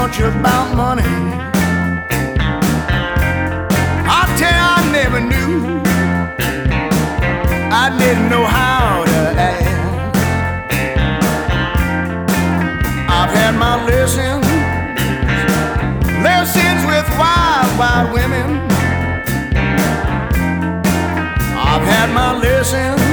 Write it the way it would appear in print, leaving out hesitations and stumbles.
much about money. I tell you, I never knew. I didn't know how to act. I've had my lessons with wild, wild women. I've had my lessons